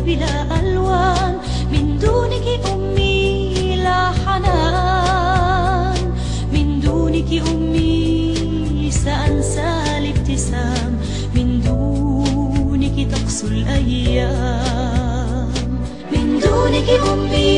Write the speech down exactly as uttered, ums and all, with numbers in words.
بلا ألوان، من دونك أمي لا حنان، من دونك أمي سأنسى الابتسام، من دونك تقسو الأيام، من دونك أمي